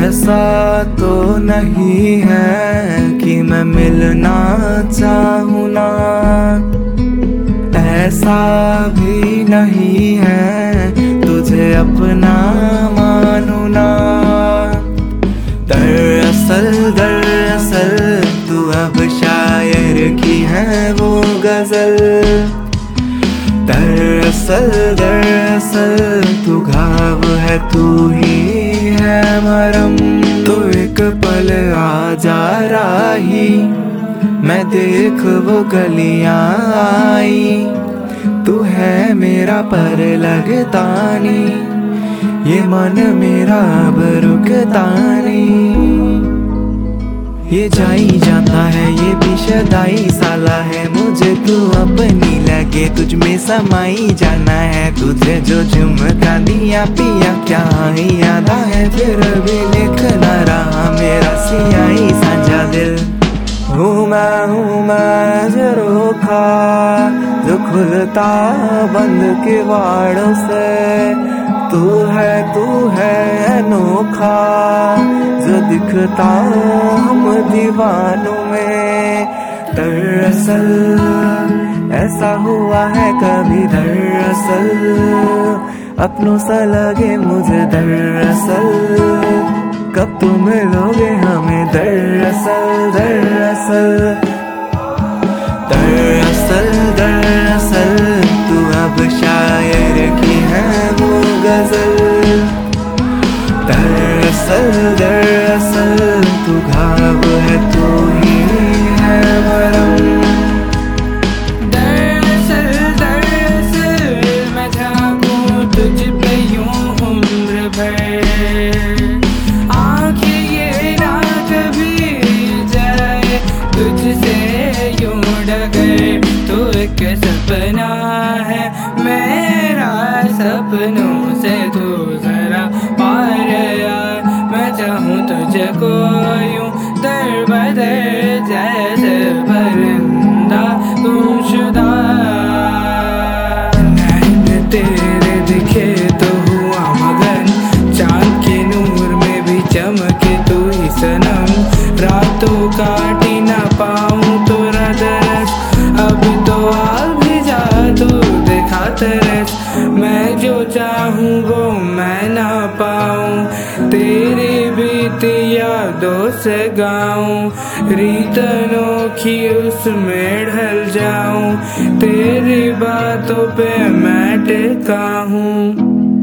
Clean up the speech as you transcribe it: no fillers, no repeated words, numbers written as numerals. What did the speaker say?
ऐसा तो नहीं है कि मैं मिलना चाहूँ ना, ऐसा भी नहीं है तुझे अपना मानूँ ना। दरअसल तू अब शायर की है वो गजल। दरअसल तू घाव है, तू ही है मरहम। तो एक पल आ जा राही, मैं देख वो गलियां आई। तू है मेरा पर लगता नहीं, ये मन मेरा अब रुकता नहीं। ये जाई जाता है, ये भी शदाई साला है। मुझे तू अपनी लगे, तुझ में समाई जाना है। तुझे जो झुमका दिया पिया क्या ही याद है। फिर भी लिख ना रहा मेरा सियाही साझा दिल। हूँ मैं झरोखा जो खुलता बंद किवाड़ों से। तू है अनोखा जो दिखता हम दीवानों में। दरअसल ऐसा हुआ है कभी, दरअसल अपनों सा लगे मुझे। दरअसल कब तुम मिलोगे हमें। दरअसल तू अब शायर की है वो गजल। दरअसल तू घाव है, तू ही है मरहम। दरअसल मैं झांकूं तुझ पे यूं उम्र भर। आँखें ये ना कभी जाए तुझसे यूं डगर। तू एक सपना है मेरा, सपनों से तू जरा पार यार। मैं चाहूँ तुझको यूं दर बदर, जैसे परिंदा गुमशुदा। नैन तेरे दिखे तो हुआ मगन, चाँद के नूर में भी चमके तू ही सनम। रातों काटी ना पाऊँ तेरा दरस, अब तो आ भी जा तू दिखा तरस। मैं जो चाहूँ वो मैं ना पाऊँ, तेरी बीती यादों से गाऊँ। रीत अनोखी उसमें ढल जाऊँ, तेरी बातों पे मैं टिका हूँ।